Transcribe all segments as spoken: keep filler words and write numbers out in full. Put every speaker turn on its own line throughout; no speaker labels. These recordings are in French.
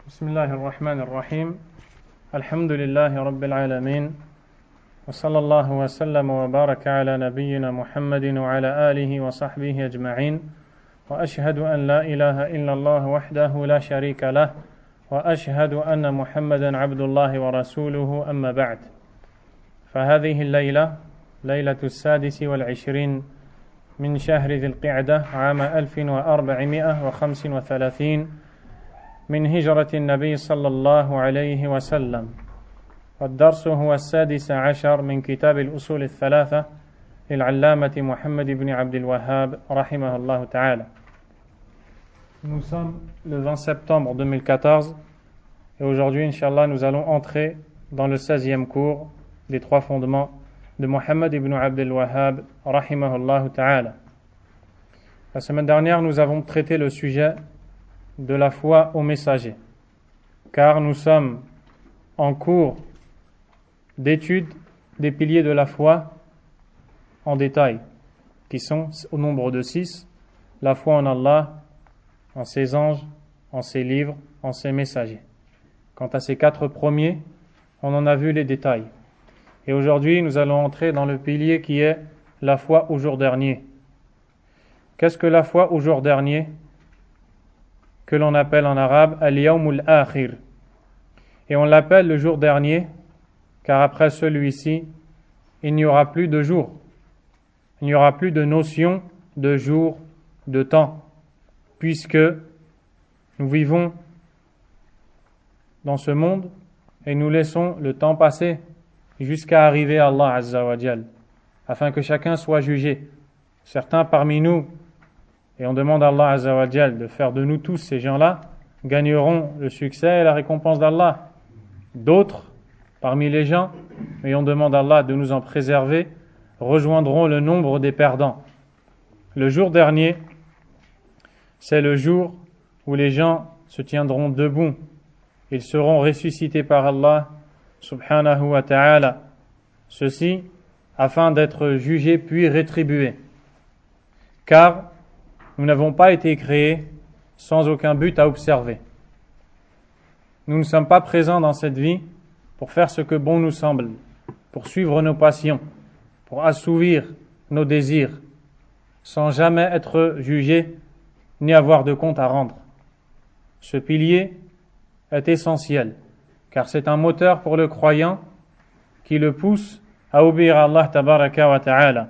بسم الله الرحمن الرحيم الحمد لله رب العالمين وصلى الله وسلم وبارك على نبينا محمد وعلى آله وصحبه أجمعين وأشهد أن لا إله إلا الله وحده لا شريك له وأشهد أن محمدا عبد الله ورسوله أما بعد فهذه الليلة ليلة السادس والعشرين من شهر ذي القعدة عام ألف وأربعمائة وخمس وثلاثين من هجرة النبي صلى الله عليه وسلم والدرس هو السادس عشر من كتاب الأصول الثلاثة للعلامة محمد بن عبد الوهاب رحمه الله تعالى. Nous sommes le vingt septembre deux mille quatorze et aujourd'hui, Inch'Allah, nous allons entrer dans le seizième cours des trois fondements de Muhammad ibn Abdul Wahhab rahimahullah ta'ala. La semaine dernière, nous avons traité le sujet de la foi au messager, car nous sommes en cours d'étude des piliers de la foi en détail, qui sont au nombre de six: la foi en Allah, en ses anges, en ses livres, en ses messagers. Quant à ces quatre premiers, on en a vu les détails. Et aujourd'hui, nous allons entrer dans le pilier qui est la foi au jour dernier. Qu'est-ce que la foi au jour dernier, que l'on appelle en arabe al-yawmul akhir? Et on l'appelle le jour dernier, car après celui-ci, il n'y aura plus de jour. Il n'y aura plus de notion de jour, de temps, puisque nous vivons dans ce monde et nous laissons le temps passer jusqu'à arriver à Allah Azza wa Jal, afin que chacun soit jugé. Certains parmi nous, et on demande à Allah Azza wa Jal de faire de nous tous ces gens-là, gagneront le succès et la récompense d'Allah. D'autres, parmi les gens, et on demande à Allah de nous en préserver, rejoindront le nombre des perdants. Le jour dernier, c'est le jour où les gens se tiendront debout. Ils seront ressuscités par Allah subhanahu wa ta'ala. Ceci afin d'être jugés puis rétribués. Car nous n'avons pas été créés sans aucun but à observer. Nous ne sommes pas présents dans cette vie pour faire ce que bon nous semble, pour suivre nos passions, pour assouvir nos désirs, sans jamais être jugés ni avoir de compte à rendre. Ce pilier est essentiel, car c'est un moteur pour le croyant qui le pousse à obéir à Allah tabaraka wa ta'ala.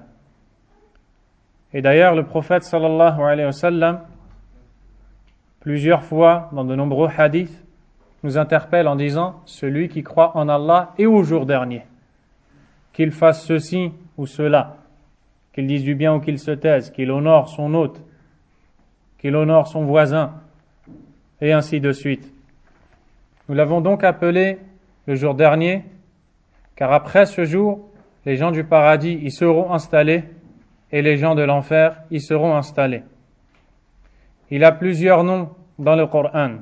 Et d'ailleurs, le prophète sallallahu alayhi wa sallam, plusieurs fois dans de nombreux hadiths, nous interpelle en disant: celui qui croit en Allah et au jour dernier, qu'il fasse ceci ou cela, qu'il dise du bien ou qu'il se taise, qu'il honore son hôte, qu'il honore son voisin, et ainsi de suite. Nous l'avons donc appelé le jour dernier, car après ce jour, les gens du paradis y seront installés et les gens de l'enfer y seront installés. Il a plusieurs noms dans le Coran.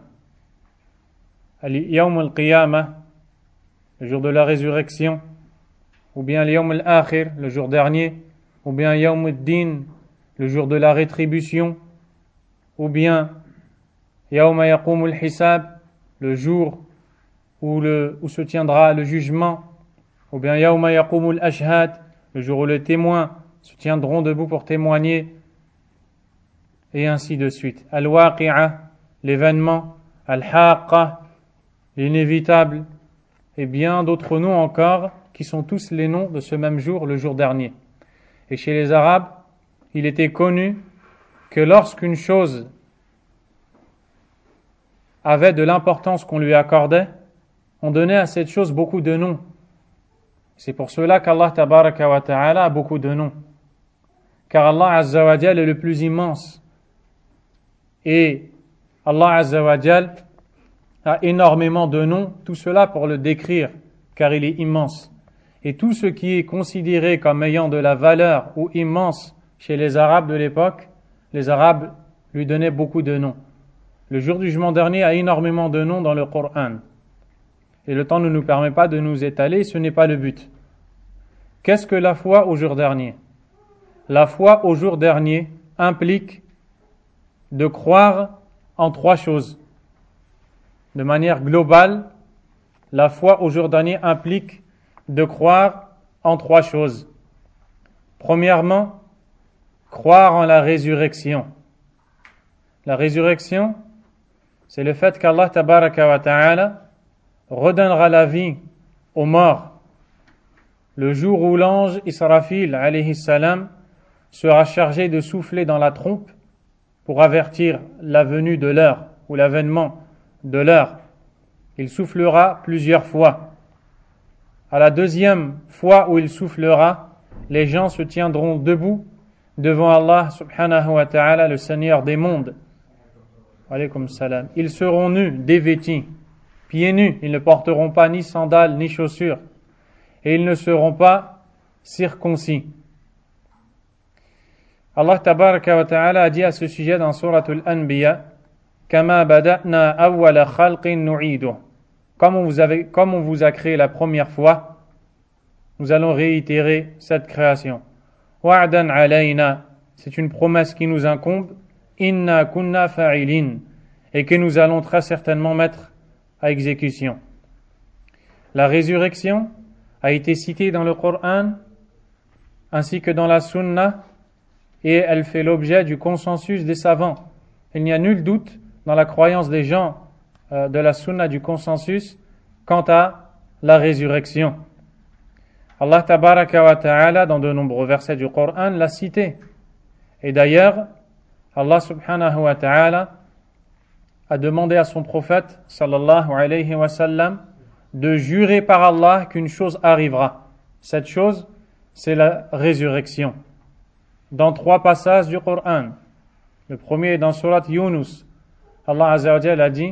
Al-Yawm al-Qiyamah, le jour de la résurrection, ou bien Al-Yawm al-Akhir, le jour dernier, ou bien Yawm al-Din, le jour de la rétribution, ou bien Yawma Yaqum al-Hisab, le jour où, le, où se tiendra le jugement, ou bien Yawma Yaqum al-Ashhad, le jour où les témoins se tiendront debout pour témoigner, et ainsi de suite. Al-Waqi'ah, l'événement, Al-Haqqa, l'inévitable, et bien d'autres noms encore, qui sont tous les noms de ce même jour, le jour dernier. Et chez les Arabes, il était connu que lorsqu'une chose avait de l'importance qu'on lui accordait, on donnait à cette chose beaucoup de noms. C'est pour cela qu'Allah tabaraka wa ta'ala a beaucoup de noms. Car Allah Azza wa Jal est le plus immense. Et Allah Azza wa Jal a énormément de noms, tout cela pour le décrire, car il est immense. Et tout ce qui est considéré comme ayant de la valeur ou immense chez les Arabes de l'époque, les Arabes lui donnaient beaucoup de noms. Le jour du jugement dernier a énormément de noms dans le Coran. Et le temps ne nous permet pas de nous étaler, ce n'est pas le but. Qu'est-ce que la foi au jour dernier? La foi au jour dernier implique de croire en trois choses. de manière globale, la foi au jour dernier implique de croire en trois choses. Premièrement, croire en la résurrection. La résurrection, c'est le fait qu'Allah tabaraka wa ta'ala redonnera la vie aux morts le jour où l'ange Israfil alayhi salam sera chargé de souffler dans la trompe pour avertir la venue de l'heure ou l'avènement de l'heure. Il soufflera plusieurs fois. À la deuxième fois où il soufflera, les gens se tiendront debout devant Allah subhanahu wa ta'ala, le Seigneur des mondes. Alaykum salam. Ils seront nus, dévêtis, pieds nus. Ils ne porteront pas ni sandales ni chaussures. Et ils ne seront pas circoncis. Allah tabaraka wa ta'ala a dit à ce sujet dans Suratul Anbiya, Kama bada'na awwala khalqin nu'iduh. Comme on vous avait, comme on vous a créé la première fois, nous allons réitérer cette création. Wa'dan alayna. C'est une promesse qui nous incombe. Inna kunna fa'ilin. Et que nous allons très certainement mettre à exécution. La résurrection a été citée dans le Coran ainsi que dans la Sunna et elle fait l'objet du consensus des savants. Il n'y a nul doute dans la croyance des gens euh, de la Sunna du consensus quant à la résurrection. Allah tabaraka wa ta'ala dans de nombreux versets du Coran l'a cité. Et d'ailleurs, Allah subhanahu wa ta'ala a demandé à son prophète sallallahu alayhi wa sallam de jurer par Allah qu'une chose arrivera. Cette chose, c'est la résurrection. Dans trois passages du Coran. Le premier est dans Surat Yunus. Allah Azza wa Jalla a dit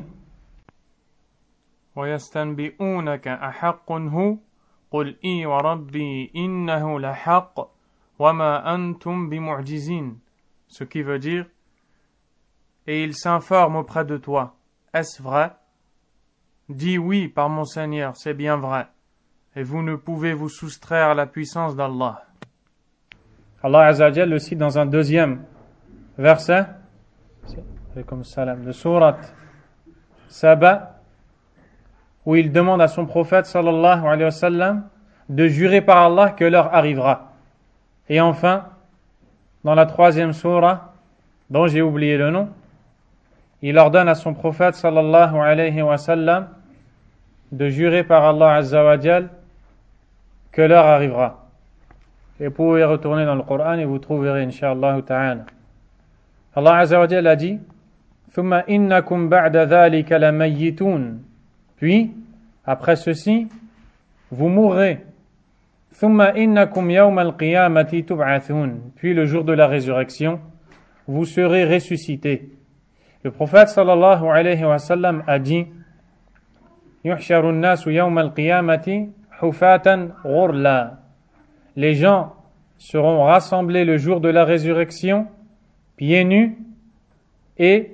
وَيَسْتَنْبِئُونَكَ أَحَقٌّ هُوَ قُلْ إِي وَرَبِّي إِنَّهُ لَحَقٌّ وَمَا أَنْتُمْ بِمُعْجِزِينَ. Ce qui veut dire et ils s'informent auprès de toi. Est-ce vrai? Dis oui par mon Seigneur, c'est bien vrai. Et vous ne pouvez vous soustraire à la puissance d'Allah. Allah Azza wa Jalla le cite dans un deuxième verset comme salam, de Surat Saba, où il demande à son prophète sallallahu alayhi wa sallam de jurer par Allah que l'heure arrivera. Et enfin, dans la troisième sourate, dont j'ai oublié le nom, il ordonne à son prophète sallallahu alayhi wa sallam de jurer par Allah Azza wa Jal que l'heure arrivera. Et vous pouvez retourner dans le Coran et vous trouverez incha'Allah ta'ala. Allah Azza wa Jal a dit ثُمَّ إِنَّكُمْ بَعْدَ ذَلِكَ لَمَيِّتُونَ. Puis, après ceci, vous mourrez. ثُمَّ إِنَّكُمْ يَوْمَ الْقِيَامَةِ تُبْعَثُونَ. Puis, le jour de la résurrection, vous serez ressuscités. Le prophète sallallahu alayhi wa sallam a dit يُحْشَرُ النَّاسُ يَوْمَ الْقِيَامَةِ حُفَاةً غُرْلًا. Les gens seront rassemblés le jour de la résurrection, pieds nus et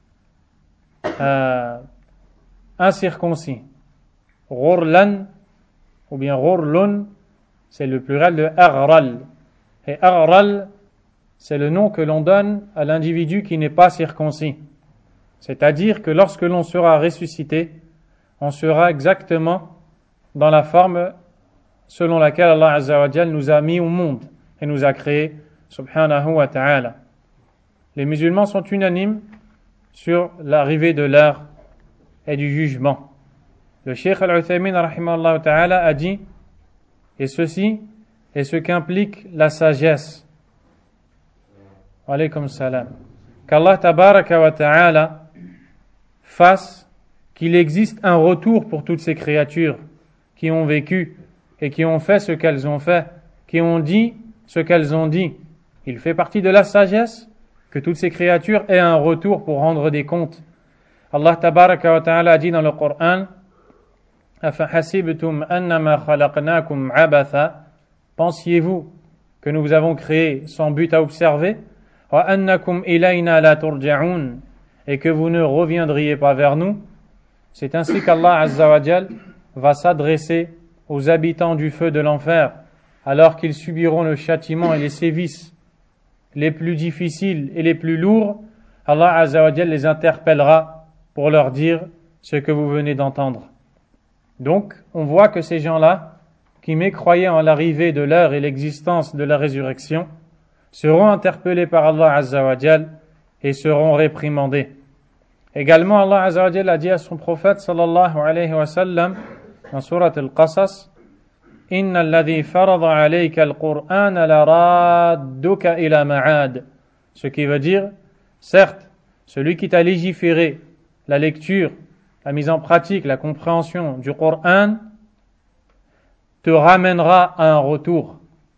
euh, incirconcis. Ghurlan ou bien ghurlun, c'est le pluriel de aghral. Et aghral, c'est le nom que l'on donne à l'individu qui n'est pas circoncis. C'est-à-dire que lorsque l'on sera ressuscité, on sera exactement dans la forme selon laquelle Allah Azza wa Jal nous a mis au monde et nous a créés, subhanahu wa ta'ala. Les musulmans sont unanimes sur l'arrivée de l'heure et du jugement. Le Cheikh Al-Uthaymin rahimahullah ta'ala a dit, et ceci est ce qu'implique la sagesse. Alaykum salam. Qu'Allah tabaraka wa ta'ala fasse qu'il existe un retour pour toutes ces créatures qui ont vécu et qui ont fait ce qu'elles ont fait, qui ont dit ce qu'elles ont dit. Il fait partie de la sagesse que toutes ces créatures aient un retour pour rendre des comptes. Allah tabaraka wa ta'ala a dit dans le Coran أَفَحَسِبْتُمْ أَنَّمَا خَلَقْنَاكُمْ عَبَثًا. Pensiez-vous que nous vous avons créé sans but à observer? وَأَنَّكُمْ إِلَيْنَا لَا تُرْجَعُونَ. Et que vous ne reviendriez pas vers nous? C'est ainsi qu'Allah Azza wa Jal va s'adresser aux habitants du feu de l'enfer alors qu'ils subiront le châtiment et les sévices les plus difficiles et les plus lourds. Allah Azza wa Jal les interpellera pour leur dire ce que vous venez d'entendre. Donc, on voit que ces gens-là, qui mécroyaient en l'arrivée de l'heure et l'existence de la résurrection, seront interpellés par Allah Azza wa Jal et seront réprimandés. Également, Allah Azza wa Jal a dit à son prophète sallallahu alayhi wa sallam dans Surat Al-Qasas, « Inna alladhi farada alayka al-Qur'an la radduka ila ma'ad » Ce qui veut dire, certes, celui qui t'a légiféré la lecture, la mise en pratique, la compréhension du Coran te ramènera à un retour.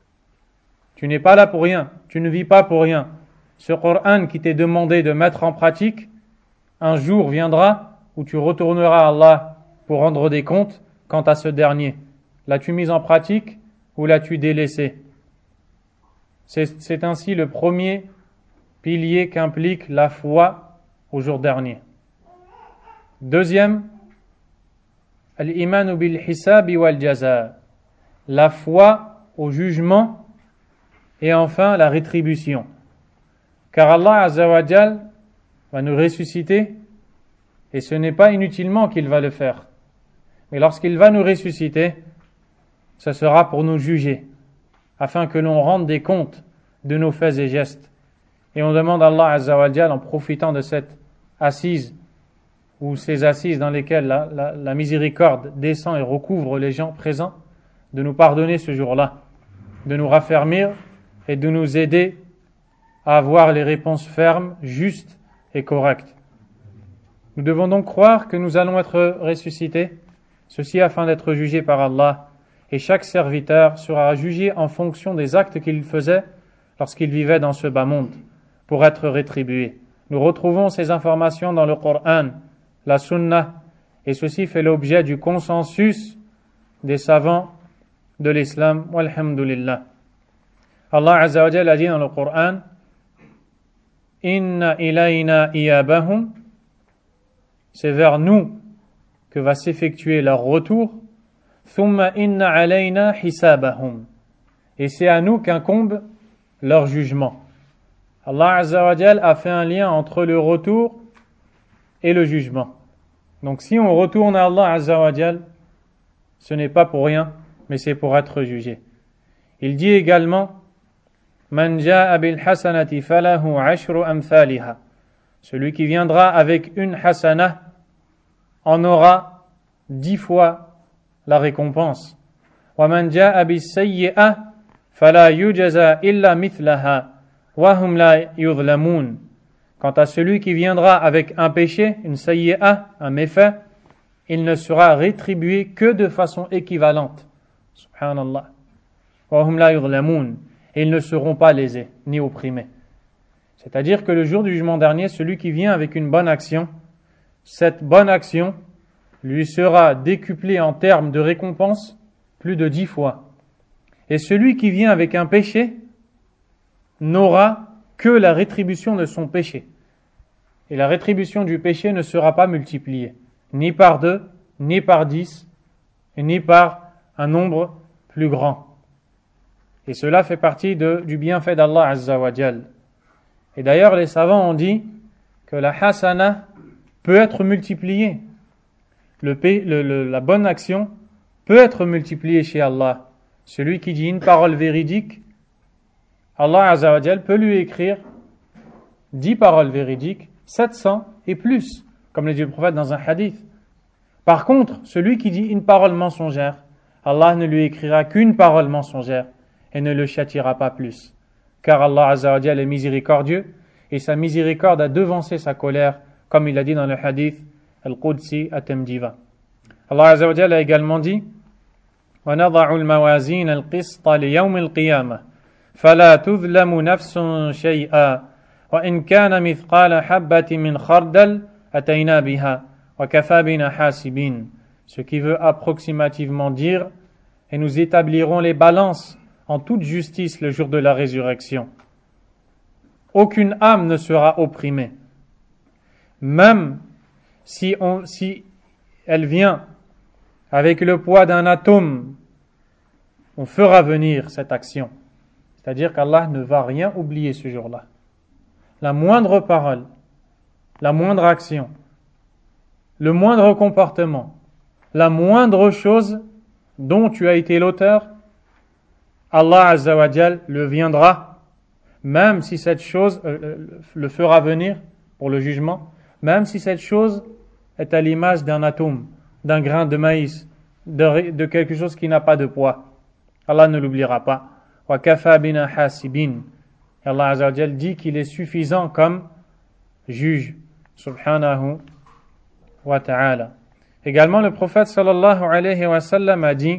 Tu n'es pas là pour rien, tu ne vis pas pour rien. Ce Coran qui t'est demandé de mettre en pratique, un jour viendra où tu retourneras à Allah pour rendre des comptes quant à ce dernier. L'as-tu mis en pratique ou l'as-tu délaissé? C'est, c'est ainsi le premier pilier qu'implique la foi au jour dernier. Deuxième, al-imanu bil hisabi wal jaza, la foi au jugement et enfin la rétribution. Car Allah Azza wa Jal va nous ressusciter et ce n'est pas inutilement qu'il va le faire. Mais lorsqu'il va nous ressusciter, ce sera pour nous juger, afin que l'on rende des comptes de nos faits et gestes. Et on demande à Allah Azza wa Jal, en profitant de cette assise, ou ces assises dans lesquelles la, la, la miséricorde descend et recouvre les gens présents, de nous pardonner ce jour-là, de nous raffermir et de nous aider à avoir les réponses fermes, justes et correctes. Nous devons donc croire que nous allons être ressuscités, ceci afin d'être jugés par Allah, et chaque serviteur sera jugé en fonction des actes qu'il faisait lorsqu'il vivait dans ce bas monde, pour être rétribué. Nous retrouvons ces informations dans le Coran, la Sunna, et ceci fait l'objet du consensus des savants de l'islam. Walhamdulillah. Allah Azza wa Jalla a dit dans le Coran, Inna ilayna iyabahum, c'est vers nous que va s'effectuer leur retour. Thumma inna alayna hisabahum, et c'est à nous qu'incombe leur jugement. Allah Azza wa Jal a fait un lien entre le retour et le jugement. Donc si on retourne à Allah Azza wa Jal, ce n'est pas pour rien, mais c'est pour être jugé. Il dit également, Man ja'a bil hasanati falahu ashru amthaliha, celui qui viendra avec une hasana en aura dix fois la récompense. Wa man ja'a bis sayyi'a fala yujza illa mithlaha wa hum la yuzlamun. Quant à celui qui viendra avec un péché, une sayyi'a, un méfait, il ne sera rétribué que de façon équivalente. Subhanallah. Wa hum la yuzlamun. Et ils ne seront pas lésés, ni opprimés. C'est-à-dire que le jour du jugement dernier, celui qui vient avec une bonne action, cette bonne action lui sera décuplée en termes de récompense plus de dix fois. Et celui qui vient avec un péché n'aura que la rétribution de son péché. Et la rétribution du péché ne sera pas multipliée, ni par deux, ni par dix, ni par un nombre plus grand. Et cela fait partie de, du bienfait d'Allah Azza wa Jal. Et d'ailleurs, les savants ont dit que la hasana peut être multipliée. Le, le, le, la bonne action peut être multipliée chez Allah. Celui qui dit une parole véridique, Allah Azza wa Jal peut lui écrire dix paroles véridiques, sept cents et plus, comme l'a dit le prophète dans un hadith. Par contre, celui qui dit une parole mensongère, Allah ne lui écrira qu'une parole mensongère et ne le châtiera pas plus. Car Allah Azza wa Jal est miséricordieux et sa miséricorde a devancé sa colère, comme il a dit dans le hadith Al-Qudsi At-Tamjiva. Allah Azza wa Jal a également dit وَنَضَعُ الْمَوَازِينَ الْقِسْطَ لِيَوْمِ الْقِيَامَةِ فَلَا تُظْلَمُ نَفْسٌ شَيْئًا وَإِنْ كَانَ مِثْقَالَ حَبَّةٍ مِنْ خَرْدَلٍ أَتَيْنَا بِهَا وَكَفَى بِنَا حَاسِبِينَ. Ce qui veut approximativement dire et nous établirons les balances en toute justice le jour de la résurrection. Aucune âme ne sera opprimée. Même si, on, si elle vient avec le poids d'un atome, on fera venir cette action. C'est-à-dire qu'Allah ne va rien oublier ce jour-là. La moindre parole, la moindre action, le moindre comportement, la moindre chose dont tu as été l'auteur, Allah Azza wa Jal le viendra, même si cette chose euh, le fera venir pour le jugement, même si cette chose est à l'image d'un atome, d'un grain de maïs, de, de quelque chose qui n'a pas de poids. Allah ne l'oubliera pas. Wa kafa bina hasibin. Allah Azza wa Jal dit qu'il est suffisant comme juge, subhanahu wa ta'ala. Également, le prophète sallallahu alayhi wa sallam a dit: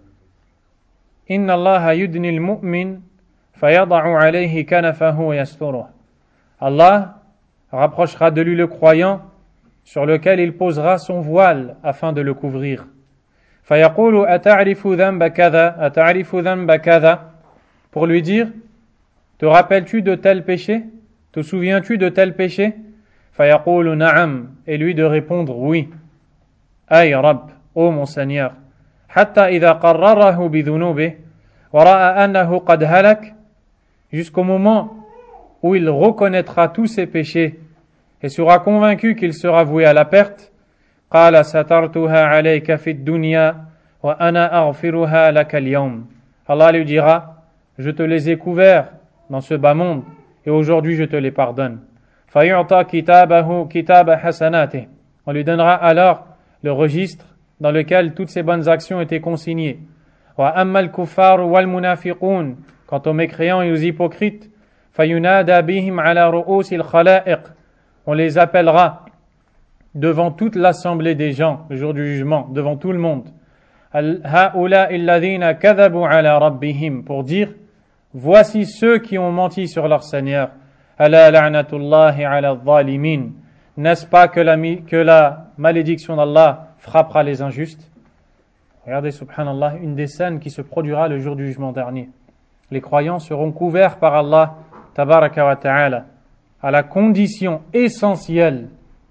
Inna Allah yudni al-mu'min fayada'u alayhi kanafahu yasturuh. Allah rapprochera de lui le croyant sur lequel il posera son voile afin de le couvrir. Fayaqulu ata'rifu dhanba kadha ata'rifu dhanba kadha, pour lui dire: te rappelles-tu de tel péché? Te souviens-tu de tel péché? Fayaqulu na'am, et lui de répondre oui. Ay Rabb, ô mon Seigneur, hatta idha qarrarahu bidhunubih wa ra'a annahu qad halak, jusqu'au moment où il reconnaîtra tous ses péchés et sera convaincu qu'il sera voué à la perte. Qala satartuha alayka fid dunya wa ana aghfiruha laka al-yawm. Allah lui dira: je te les ai couverts dans ce bas monde et aujourd'hui je te les pardonne. Fayu'ta kitabahu kitaba hasanatih. On lui donnera alors le registre dans lequel toutes ses bonnes actions étaient consignées. Wa amma al-kuffar wal munafiqun. Quant aux mécréants et aux hypocrites, fayunada bihim ala ru'us al-khala'iq. On les appellera devant toute l'assemblée des gens le jour du jugement, devant tout le monde. Ha'ula'i alladhina kadhabu ala rabbihim, pour dire: voici ceux qui ont menti sur leur Seigneur. Ala la'natullahi ala adh-dhalimin. N'est-ce pas que la, que la malédiction d'Allah frappera les injustes? Regardez, subhanallah, une des scènes qui se produira le jour du jugement dernier. Les croyants seront couverts par Allah tabaraka wa ta'ala à la condition essentielle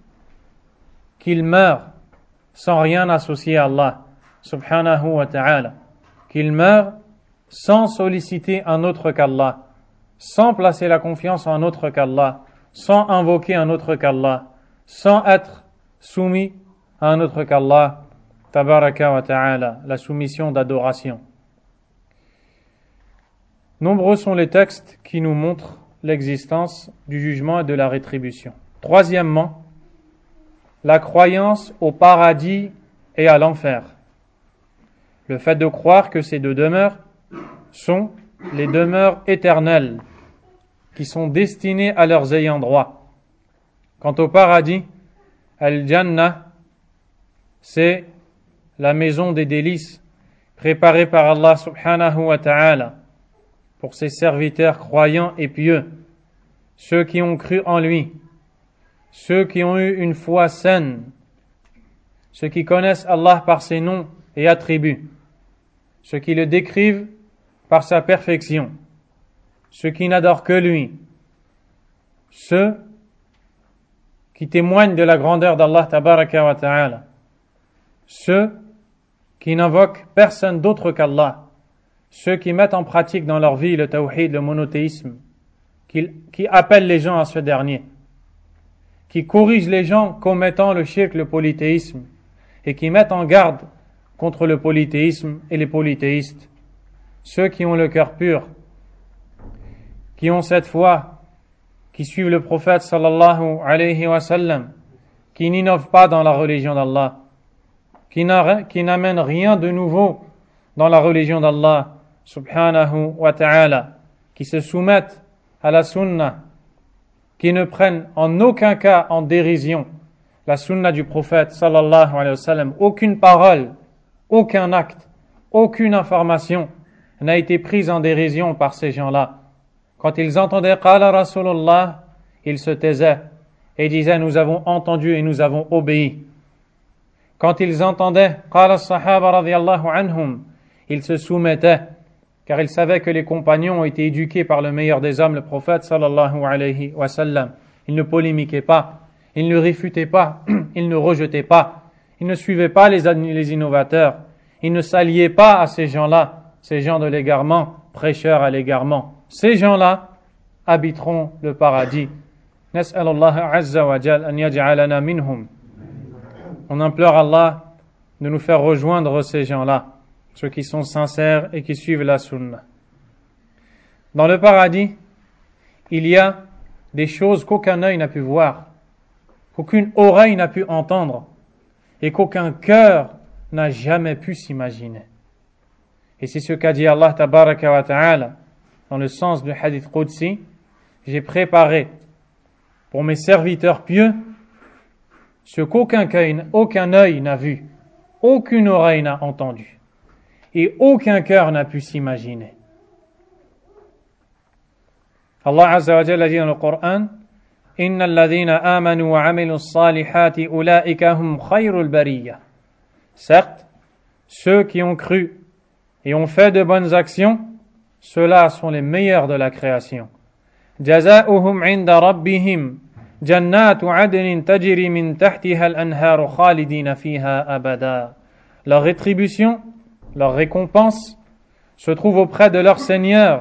qu'ils meurent sans rien associer à Allah subhanahu wa ta'ala, qu'ils meurent sans solliciter un autre qu'Allah, sans placer la confiance en un autre qu'Allah, sans invoquer un autre qu'Allah, sans être soumis à un autre qu'Allah tabaraka wa ta'ala, la soumission d'adoration. Nombreux sont les textes qui nous montrent l'existence du jugement et de la rétribution. Troisièmement, la croyance au paradis et à l'enfer. Le fait de croire que ces deux demeures sont les demeures éternelles qui sont destinées à leurs ayants droit. Quant au paradis, Al-Jannah, c'est la maison des délices préparée par Allah subhanahu wa ta'ala pour ses serviteurs croyants et pieux, ceux qui ont cru en lui, ceux qui ont eu une foi saine, ceux qui connaissent Allah par ses noms et attributs, ceux qui le décrivent par sa perfection, ceux qui n'adorent que lui, ceux qui témoignent de la grandeur d'Allah tabaraka wa ta'ala, ceux qui n'invoquent personne d'autre qu'Allah, ceux qui mettent en pratique dans leur vie le tawhid, le monothéisme, qui, qui appellent les gens à ce dernier, qui corrigent les gens commettant le shirk, le polythéisme, et qui mettent en garde contre le polythéisme et les polythéistes, ceux qui ont le cœur pur, qui ont cette foi, qui suivent le prophète sallallahu alayhi wa sallam, qui n'innovent pas dans la religion d'Allah, qui n'amènent rien de nouveau dans la religion d'Allah subhanahu wa ta'ala, qui se soumettent à la sunna, qui ne prennent en aucun cas en dérision la sunna du prophète sallallahu alayhi wa sallam. Aucune parole, aucun acte, aucune information n'a été prise en dérision par ces gens-là. Quand ils entendaient Qala Rasulullah, ils se taisaient et disaient: nous avons entendu et nous avons obéi. Quand ils entendaient Qala Sahaba radiyallahu anhum, ils se soumettaient, car ils savaient que les compagnons ont été éduqués par le meilleur des hommes, le prophète sallallahu alayhi wa sallam. Ils ne polémiquaient pas, ils ne réfutaient pas, ils ne rejetaient pas, ils ne suivaient pas les, les innovateurs, ils ne s'alliaient pas à ces gens-là, ces gens de l'égarement, prêcheurs à l'égarement. Ces gens-là habiteront le paradis. Nas'al Allah azza wa jal an yaj'alana minhum. On implore Allah de nous faire rejoindre ces gens-là, ceux qui sont sincères et qui suivent la sunna. Dans le paradis, il y a des choses qu'aucun œil n'a pu voir, qu'aucune oreille n'a pu entendre et qu'aucun cœur n'a jamais pu s'imaginer. Et c'est ce qu'a dit Allah tabaraka wa ta'ala dans le sens du hadith Qudsi: j'ai préparé pour mes serviteurs pieux ce qu'aucun aucun œil n'a vu, aucune oreille n'a entendu et aucun cœur n'a pu s'imaginer. Allah Azza wa Jalla dit dans le Coran: Innal ladhina amanu wa amilus salihati ulaika hum khayrul bariyah. Certes, ceux qui ont cru et ont fait de bonnes actions, ceux-là sont les meilleurs de la création. Jazaohum 'inda rabbihim jannatu 'adnin tajri min tahtiha al-anharu khalidina fiha abada. Leur rétribution, leur récompense se trouve auprès de leur Seigneur.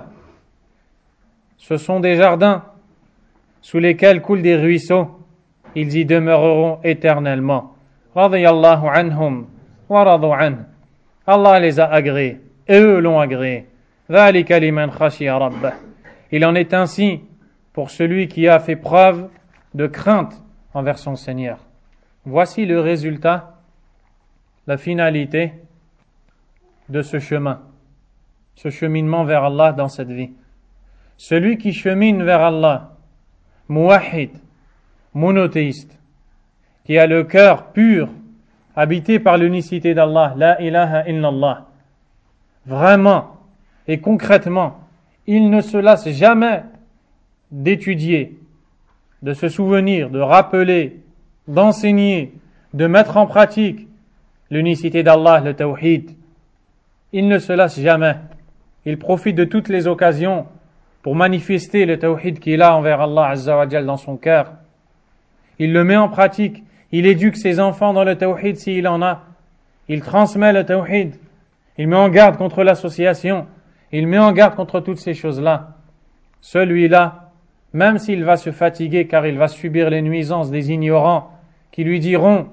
Ce sont des jardins sous lesquels coulent des ruisseaux. Ils y demeureront éternellement. Radiyallahu anhum wa radu anhu. Allah les a agréés et eux l'ont agréé. Dhalika liman khashiya rabbah. Il en est ainsi pour celui qui a fait preuve de crainte envers son Seigneur. Voici le résultat, la finalité de ce chemin, ce cheminement vers Allah dans cette vie. Celui qui chemine vers Allah, muwahhid, monothéiste, qui a le cœur pur, habité par l'unicité d'Allah, la ilaha illallah, vraiment et concrètement, il ne se lasse jamais d'étudier, de se souvenir, de rappeler, d'enseigner, de mettre en pratique l'unicité d'Allah, le tawhid. Il ne se lasse jamais. Il profite de toutes les occasions pour manifester le tawhid qu'il a envers Allah Azza wa Jal dans son cœur. Il le met en pratique. Il éduque ses enfants dans le tawhid s'il en a. Il transmet le tawhid. Il met en garde contre l'association. Il met en garde contre toutes ces choses-là. Celui-là, même s'il va se fatiguer car il va subir les nuisances des ignorants qui lui diront: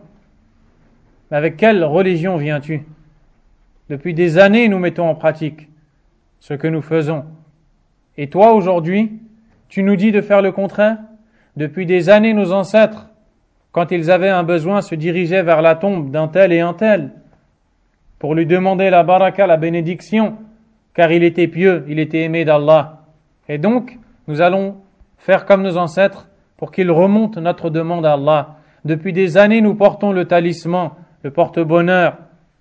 mais avec quelle religion viens-tu? Depuis des années, nous mettons en pratique ce que nous faisons. Et toi, aujourd'hui, tu nous dis de faire le contraire? Depuis des années, nos ancêtres, quand ils avaient un besoin, se dirigeaient vers la tombe d'un tel et un tel pour lui demander la baraka, la bénédiction, car il était pieux, il était aimé d'Allah. Et donc, nous allons faire comme nos ancêtres pour qu'ils remontent notre demande à Allah. Depuis des années, nous portons le talisman, le porte-bonheur,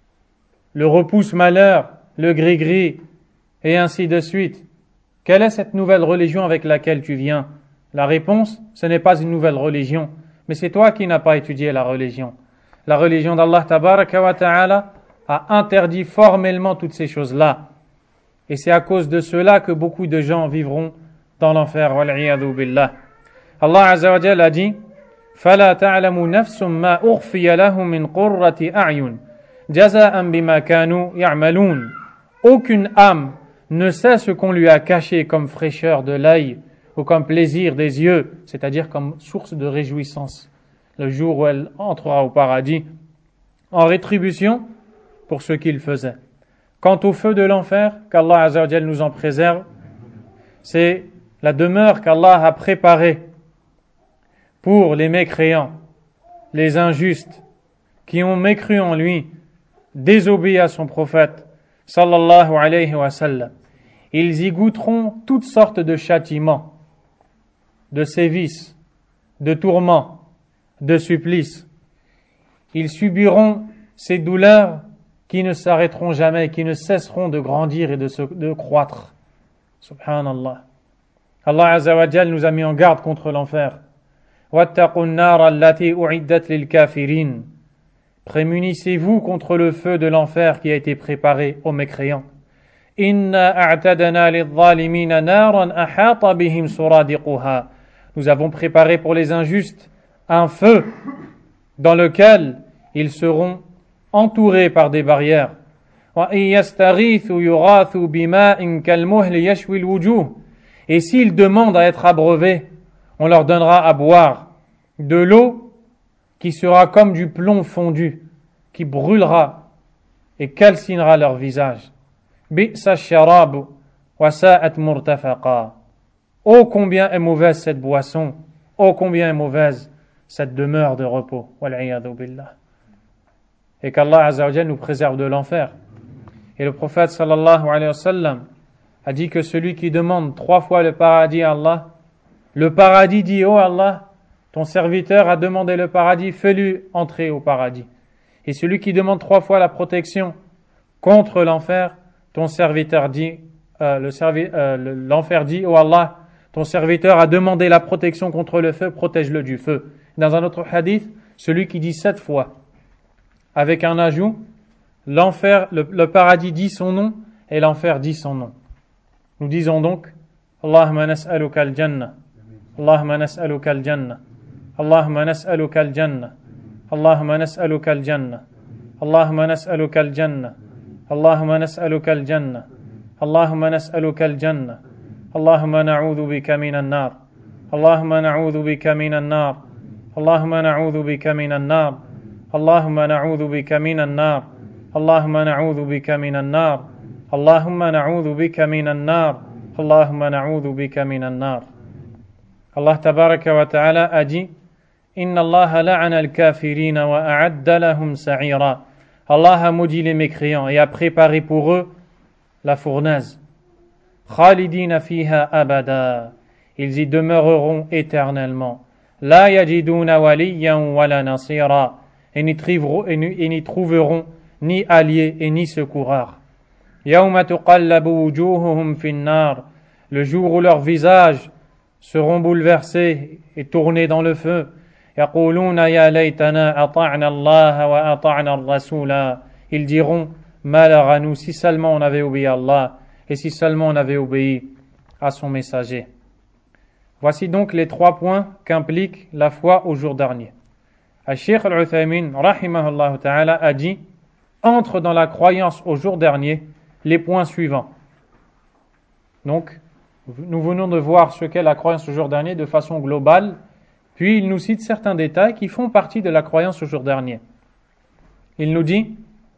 le repousse-malheur, le gris-gris, et ainsi de suite. Quelle est cette nouvelle religion avec laquelle tu viens? La réponse, ce n'est pas une nouvelle religion, mais c'est toi qui n'as pas étudié la religion. La religion d'Allah tabaraka wa ta'ala a interdit formellement toutes ces choses-là. Et c'est à cause de cela que beaucoup de gens vivront dans l'enfer. Wal'iyadhu billah. Allah Azza wa Jalla a dit: فَلَا تَعْلَمُ نَفْسٌ مَا أُخْفِيَ لَهُم مِّن قُرَّةِ أَعْيُنٍ جَزَاءً بِمَا كَانُوا يَعْمَلُونَ. Aucune âme ne sait ce qu'on lui a caché comme fraîcheur de l'œil ou comme plaisir des yeux, c'est-à-dire comme source de réjouissance, le jour où elle entrera au paradis, en rétribution pour ce qu'il faisait. Quant au feu de l'enfer, qu'Allah Azza wa Jalla nous en préserve, c'est la demeure qu'Allah a préparée pour les mécréants, les injustes, qui ont mécru en lui, désobéi à son prophète, sallallahu alayhi wa sallam. Ils y goûteront toutes sortes de châtiments, de sévices, de tourments, de supplices. Ils subiront ces douleurs qui ne s'arrêteront jamais, qui ne cesseront de grandir et de, se, de croître. Subhanallah. Allah Azza wa Jal nous a mis en garde contre l'enfer. وَاتَّقُوا النَّارَ الَّتِي أُعِدَّتْ لِلْكَافِرِينَ. Prémunissez-vous contre le feu de l'enfer qui a été préparé aux mécréants. إِنَّا أَعْتَدْنَا لِلظَّالِمِينَ نَارًا أَحَاطَ بِهِمْ سُرَادِقُهَا. Nous avons préparé pour les injustes un feu dans lequel ils seront entourés par des barrières. وَإِن يَسْتَغِيثُوا يُغَاثُوا بِمَاءٍ كَالْمُهْلِ يَشْوِي الْوُجُوهِ. Et s'ils demandent à être abreuvés, on leur donnera à boire de l'eau qui sera comme du plomb fondu, qui brûlera et calcinera leur visage. Bi'sa sharabu wa sa'at murtafaqa. Oh combien est mauvaise cette boisson, oh combien est mauvaise cette demeure de repos. Wal'iyadu billah. Et qu'Allah Azza wa Jalla nous préserve de l'enfer. Et le prophète sallallahu alayhi wa sallam a dit que celui qui demande trois fois le paradis à Allah, le paradis dit: oh Allah, ton serviteur a demandé le paradis, fais-lui entrer au paradis. Et celui qui demande trois fois la protection contre l'enfer, ton serviteur dit, euh, le servi, euh, l'enfer dit: oh Allah, ton serviteur a demandé la protection contre le feu, protège-le du feu. Dans un autre hadith, celui qui dit sept fois, avec un ajout, l'enfer, le, le paradis dit son nom et l'enfer dit son nom. Nous disons donc: Allahumma nas'aluka al-jannah, Allahumma nas'aluka al-jannah, Allahumma nas'aluka al-jannah, Allahumma nas'aluka al-jannah, Allahumma nas'aluka al-jannah, Allahumma nas'aluka al-jannah, Allahumma nas'aluka al-jannah, Allahumma na'udhu bika minan nar, Allahumma na'udhu bika minan nar, Allahumma na'udhu bika minan nar, Allahumma na'udhu bika minan nar, Allahumma na'udhu bika minan nar, Allahumma na'udhu bika minan nar, Allahumma na'udhu bika minan nar. Allah tabaraka wa ta'ala a dit: Inna Allah la'ana al-kafirina wa a'adda lahum sa'ira. Allah a maudit les mécréants et a préparé pour eux la fournaise. Khalidina fiha abada. Ils y demeureront éternellement. La yajiduna waliyan wala nasira. Et n'y trouveront ni alliés et ni secoureurs. Yawma tuqallabu wujuhuhum fin nar. Le jour où leurs visages seront bouleversés et tournés dans le feu. Yaquluna ya laytana ata'na Allah wa ata'na ar-rasula. Ils diront: malheur à nous si seulement on avait obéi à Allah et si seulement on avait obéi à son messager. Voici donc les trois points qu'implique la foi au jour dernier. Al-Sheikh Al-Uthaymin rahimahullah ta'ala a dit: entre dans la croyance au jour dernier les points suivants. Donc, nous venons de voir ce qu'est la croyance au jour dernier de façon globale, puis il nous cite certains détails qui font partie de la croyance au jour dernier. Il nous dit: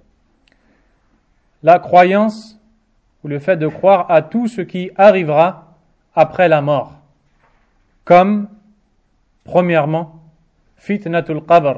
la croyance, ou le fait de croire à tout ce qui arrivera après la mort, comme, premièrement, fitnatul qabr,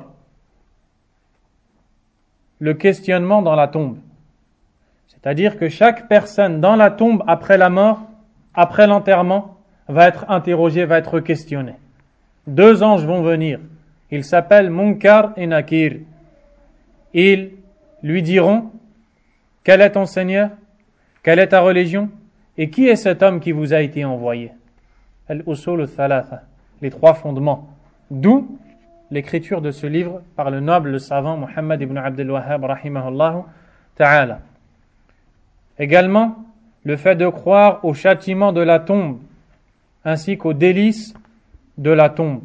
le questionnement dans la tombe. C'est-à-dire que chaque personne dans la tombe après la mort, après l'enterrement, va être interrogée, va être questionnée. Deux anges vont venir. Ils s'appellent Munkar et Nakir. Ils lui diront: quel est ton Seigneur? Quelle est ta religion? Et qui est cet homme qui vous a été envoyé? Al-Usul al-Thalatha, les trois fondements. D'où l'écriture de ce livre par le noble savant Muhammad ibn Abdul Wahhab rahimahullah ta'ala. Également, le fait de croire au châtiment de la tombe, ainsi qu'aux délices de la tombe.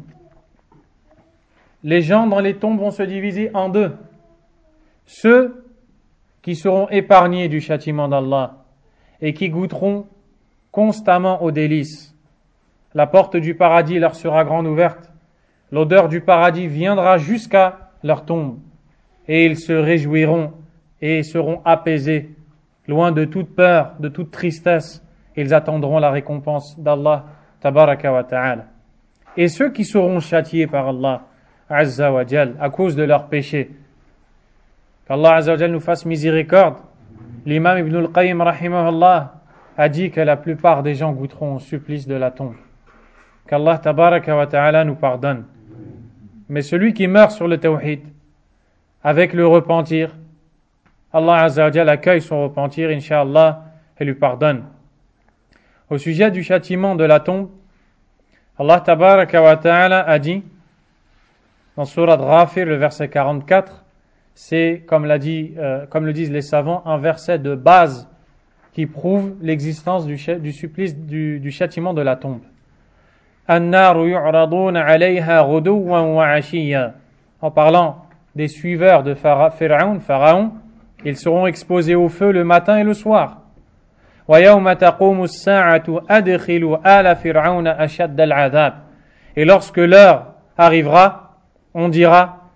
Les gens dans les tombes vont se diviser en deux. Ceux qui seront épargnés du châtiment d'Allah et qui goûteront constamment aux délices. La porte du paradis leur sera grande ouverte. L'odeur du paradis viendra jusqu'à leur tombe et ils se réjouiront et seront apaisés, loin de toute peur, de toute tristesse. Ils attendront la récompense d'Allah tabaraka wa ta'ala. Et ceux qui seront châtiés par Allah azza wa jal à cause de leurs péchés, qu'Allah azza wa jal nous fasse miséricorde. L'imam Ibn al-Qayyim rahimahullah a dit que la plupart des gens goûteront au supplice de la tombe. Qu'Allah tabaraka wa ta'ala nous pardonne. Mais celui qui meurt sur le tawhid, avec le repentir, Allah azza wa jal accueille son repentir, incha'Allah, et lui pardonne. Au sujet du châtiment de la tombe, Allah tabaraka wa ta'ala a dit, dans Surat Ghafir, le verset quarante-quatre, c'est, comme, l'a dit, euh, comme le disent les savants, un verset de base qui prouve l'existence du, du supplice, du, du châtiment de la tombe. An-naru yu'raduna 'alayha ghuduwan wa 'ashiyya. En parlant des suiveurs de Pharaon, Pharaon, ils seront exposés au feu le matin et le soir. Wa yawma taqumu as-sa'atu adkhilu ala fir'auna ashadda al-'adhab. Et lorsque l'heure arrivera, on dira: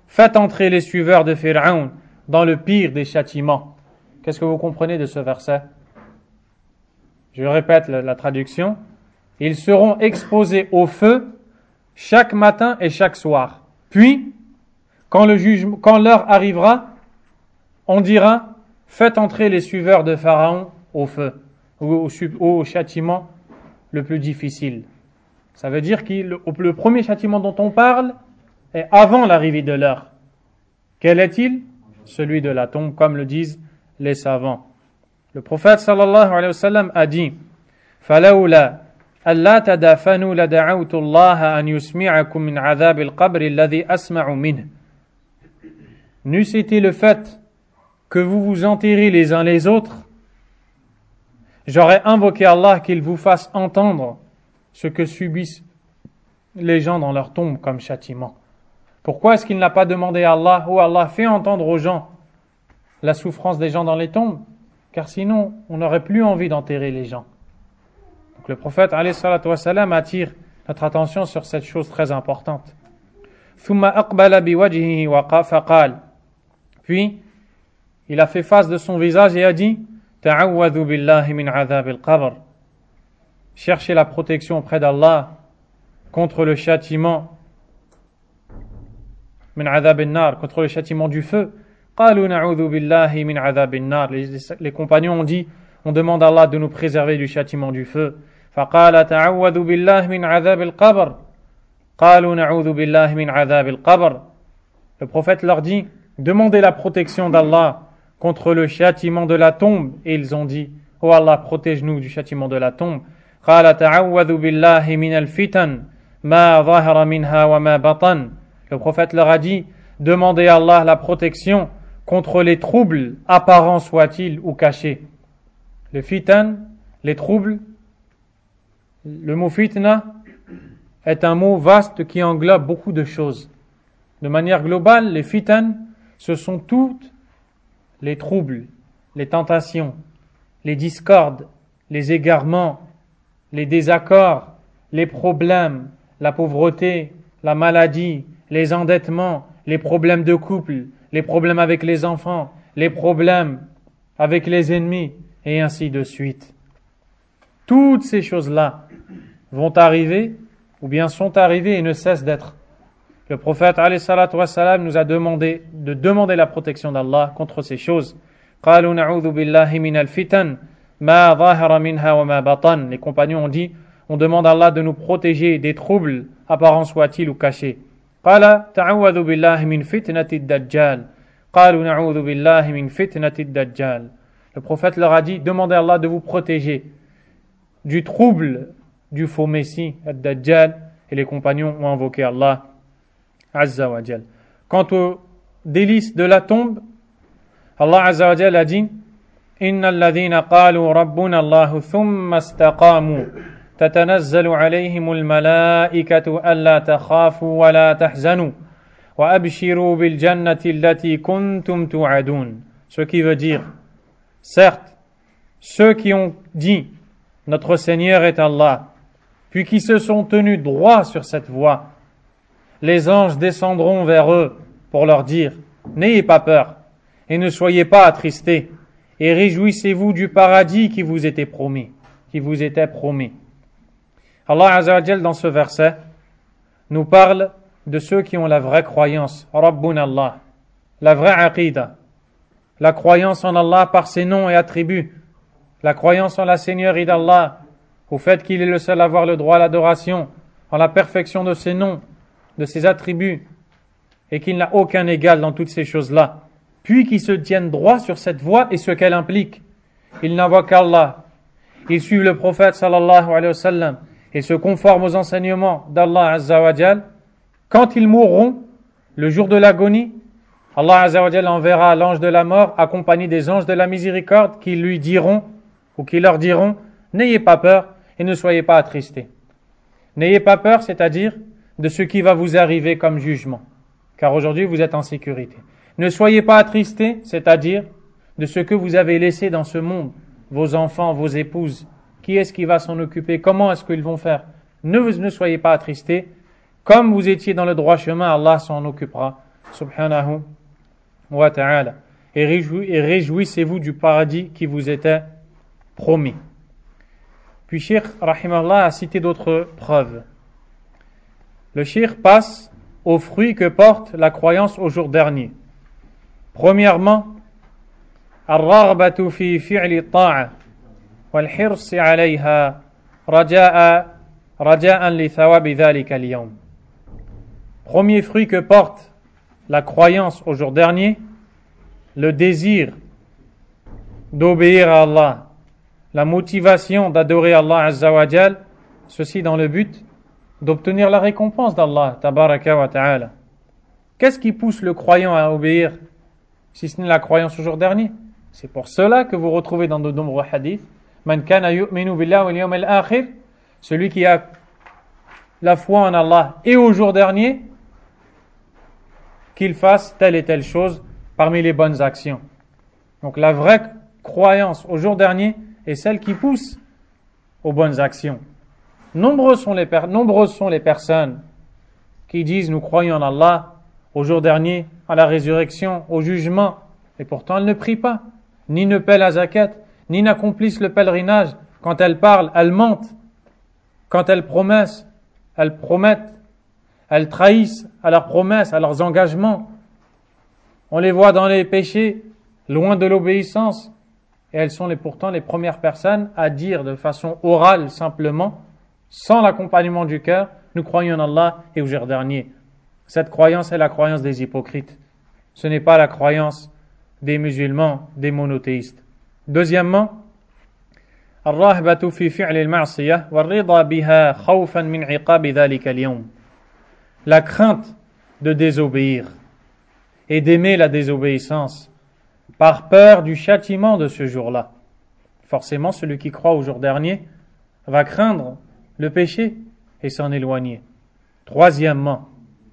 faites entrer les suiveurs de Pharaon dans le pire des châtiments. Qu'est-ce que vous comprenez de ce verset? Je répète la, la traduction. Ils seront exposés au feu chaque matin et chaque soir. Puis, quand le jugement, quand l'heure arrivera, on dira, faites entrer les suiveurs de Pharaon au feu, ou au, au, au châtiment le plus difficile. Ça veut dire que le, le premier châtiment dont on parle est avant l'arrivée de l'heure. Quel est-il? Celui de la tombe, comme le disent les savants. Le prophète sallallahu alayhi wa sallam a dit, فَلَوْلَا أَلَّا تَدَافَنُوا لَدَعَوْتُ اللَّهَ أَنْ يُسْمِعَكُمْ مِنْ عَذَابِ الْقَبْرِ الَّذِي أَسْمَعُ مِنْهُ. N'eût été le fait que vous vous enterrez les uns les autres, j'aurais invoqué Allah qu'il vous fasse entendre ce que subissent les gens dans leur tombe comme châtiment. Pourquoi est-ce qu'il n'a pas demandé à Allah, oh Allah, fais entendre aux gens la souffrance des gens dans les tombes? Car sinon, on n'aurait plus envie d'enterrer les gens. Donc le prophète alayhi salatu wa salam attire notre attention sur cette chose très importante. ثم أقبل بوجهه فقال. Puis, il a fait face de son visage et a dit, تعوذوا بالله من عذاب القبر. Cherchez la protection auprès d'Allah contre le châtiment من عذاب النار, contre le châtiment du feu. قالوا نعوذ بالله من عذاب النار. Les, les compagnons ont dit, on demande à Allah de nous préserver du châtiment du feu. فقال تعوذوا بالله من عذاب القبر. قالوا نعوذ بالله من عذاب القبر. Le prophète leur dit, demandez la protection d'Allah contre le châtiment de la tombe. Et ils ont dit, oh Allah, protège-nous du châtiment de la tombe. قال تعوذوا بالله من الفتن ما ظهر منها وما بطن. Le prophète leur a dit, demandez à Allah la protection contre les troubles, apparents soient-ils ou cachés. Le fitan, les troubles, le mot fitna est un mot vaste qui englobe beaucoup de choses. De manière globale, les fitan, ce sont toutes les troubles, les tentations, les discordes, les égarements, les désaccords, les problèmes, la pauvreté, la maladie, les endettements, les problèmes de couple, les problèmes avec les enfants, les problèmes avec les ennemis, et ainsi de suite. Toutes ces choses-là vont arriver, ou bien sont arrivées et ne cessent d'être. Le prophète alayhi salatu wa salam nous a demandé de demander la protection d'Allah contre ces choses. قالوا نعوذ بالله من الفتن ما ظهر منها وما بطن. Les compagnons ont dit, on demande à Allah de nous protéger des troubles, apparents soient-ils ou cachés. قال تعوذ بالله من فتنة الدجال. قالوا نعوذ بالله من فتنة الدجال. Le prophète leur a dit, demandez à Allah de vous protéger du trouble du faux messie, ad-Dajjal, et les compagnons ont invoqué Allah Azza wa Jal. Quant aux délices de la tombe, Allah Azza wa Jal a dit, إن الذين قالوا ربنا الله ثم استقاموا تتنزل عليهم الملائكة ألا تخافوا ولا تحزنوا وأبشروا بالجنة التي كنتم توعدون. Ce qui veut dire, certes, ceux qui ont dit notre Seigneur est Allah, puis qui se sont tenus droit sur cette voie, les anges descendront vers eux pour leur dire, n'ayez pas peur et ne soyez pas attristés et réjouissez-vous du paradis qui vous était promis, qui vous était promis. Allah Azza wa Jal dans ce verset nous parle de ceux qui ont la vraie croyance, Rabbun Allah, la vraie aqida, la croyance en Allah par ses noms et attributs, la croyance en la Seigneurie d'Allah, au fait qu'il est le seul à avoir le droit à l'adoration, en la perfection de ses noms, de ses attributs, et qu'il n'a aucun égal dans toutes ces choses-là, puis qui se tiennent droit sur cette voie et ce qu'elle implique. Ils n'envoient qu'Allah, ils suivent le prophète sallallahu alayhi wa sallam, et se conforment aux enseignements d'Allah Azza wa Jal. Quand ils mourront, le jour de l'agonie, Allah Azza wa Jal enverra l'ange de la mort accompagné des anges de la miséricorde qui lui diront, ou qui leur diront, n'ayez pas peur et ne soyez pas attristés. N'ayez pas peur, c'est-à-dire de ce qui va vous arriver comme jugement, car aujourd'hui vous êtes en sécurité. Ne soyez pas attristés, c'est-à-dire de ce que vous avez laissé dans ce monde, vos enfants, vos épouses. Qui est-ce qui va s'en occuper? Comment est-ce qu'ils vont faire? Ne, ne soyez pas attristés. Comme vous étiez dans le droit chemin, Allah s'en occupera subhanahu wa ta'ala. Et, réjouis, et réjouissez-vous du paradis qui vous était promis. Puis Cheikh Rahimahullah a cité d'autres preuves. Le Cheikh passe aux fruits que porte la croyance au jour dernier. Premièrement, الرغبة في فعل الطاعة والحرص عليها رجاء رجاء لثواب ذلك اليوم. Premier fruit que porte la croyance au jour dernier, le désir d'obéir à Allah, la motivation d'adorer Allah Azza wa Jal, ceci dans le but d'obtenir la récompense d'Allah Tabaraka wa Ta'ala. Qu'est-ce qui pousse le croyant à obéir si ce n'est la croyance au jour dernier? C'est pour cela que vous retrouvez dans de nombreux hadiths Man kana yu'minu billahi wal yawmil akhir, celui qui a la foi en Allah et au jour dernier, qu'il fasse telle et telle chose parmi les bonnes actions. Donc la vraie croyance au jour dernier est celle qui pousse aux bonnes actions. Nombreuses sont les, per- nombreuses sont les personnes qui disent nous croyons en Allah, au jour dernier, à la résurrection, au jugement, et pourtant elles ne prient pas, ni ne paient la zakat, ni n'accomplissent le pèlerinage. Quand elles parlent, elles mentent. Quand elles promettent, elles promettent, elles trahissent à leurs promesses, à leurs engagements. On les voit dans les péchés, loin de l'obéissance, et elles sont les, pourtant les premières personnes à dire de façon orale simplement, sans l'accompagnement du cœur, nous croyons en Allah et au jour dernier. Cette croyance est la croyance des hypocrites. Ce n'est pas la croyance des musulmans, des monothéistes. Deuxièmement, الرهبة في فعل المعصية والرضا بها خوفا من عقاب ذلك اليوم. La crainte de désobéir et d'aimer la désobéissance par peur du châtiment de ce jour-là. Forcément, celui qui croit au jour dernier va craindre le péché et s'en éloigner. Troisièmement,